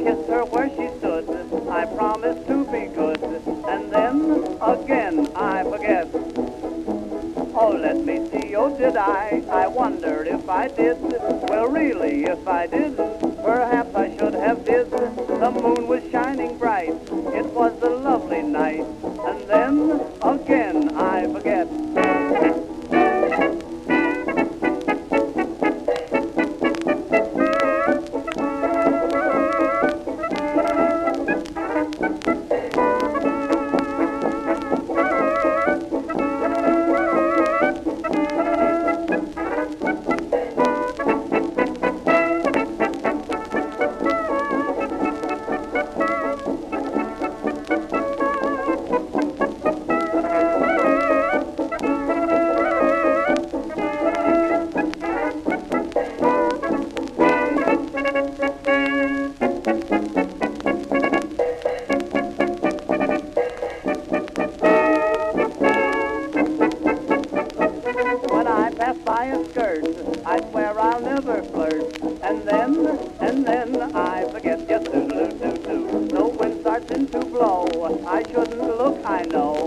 kissed her where she stood. I promised to be good, and then again I forget. Oh, let me see, oh, did I? I wondered if I did. Well, really, if I did, perhaps I should have did. The moon was shining bright. It was a lovely night. And then again I forget. When I pass by a skirt, I swear I'll never flirt. And then I forget. Yes, do. The wind starts in to blow. I shouldn't look, I know.